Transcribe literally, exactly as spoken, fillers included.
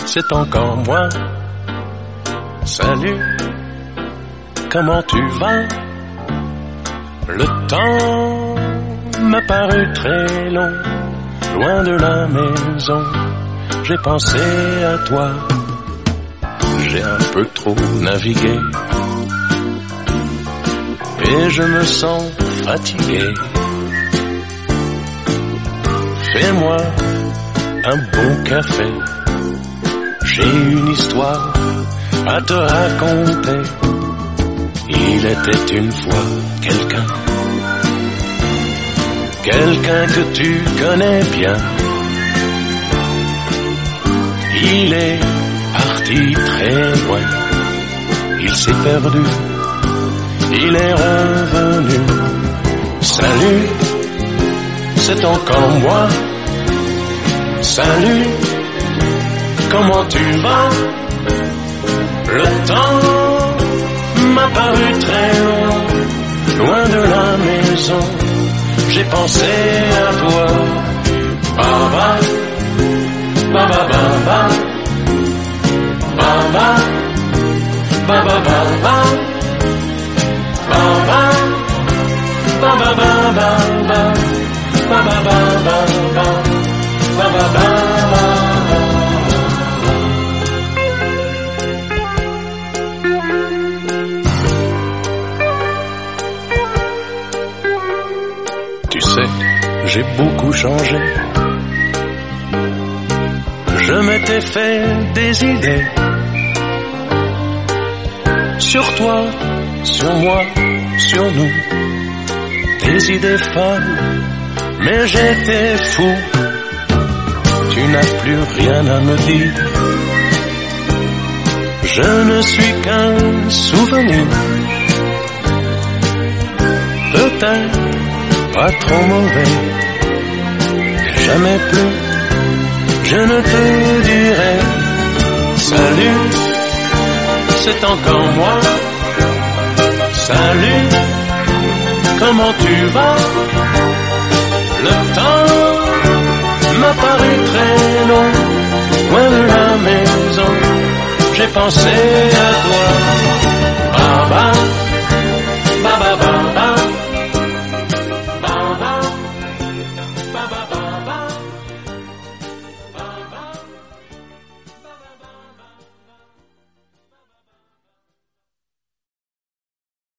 c'est encore moi. Salut, comment tu vas? Le temps m'a paru très long, loin de la maison, j'ai pensé à toi. J'ai un peu trop navigué et je me sens fatigué. Fais-moi un bon café, j'ai une histoire à te raconter. Il était une fois quelqu'un, quelqu'un que tu connais bien. Il est parti très loin, il s'est perdu, il est revenu. Salut, c'est encore moi. Salut, comment tu vas? Le temps m'a paru très long, loin de la maison, j'ai pensé à toi. Baba, baba, baba, baba, baba, baba, baba, baba, baba, baba, baba, baba, baba, baba. Tu sais, j'ai beaucoup changé. Je m'étais fait des idées sur toi, sur moi, sur nous. Des idées folles, mais j'étais fou. Tu n'as plus rien à me dire. Je ne suis qu'un souvenir. Peut-être pas trop mauvais, mais jamais plus. Je ne te dirai salut, c'est encore moi. Salut, comment tu vas? Le temps m'a paru très long, loin de la maison, j'ai pensé à toi.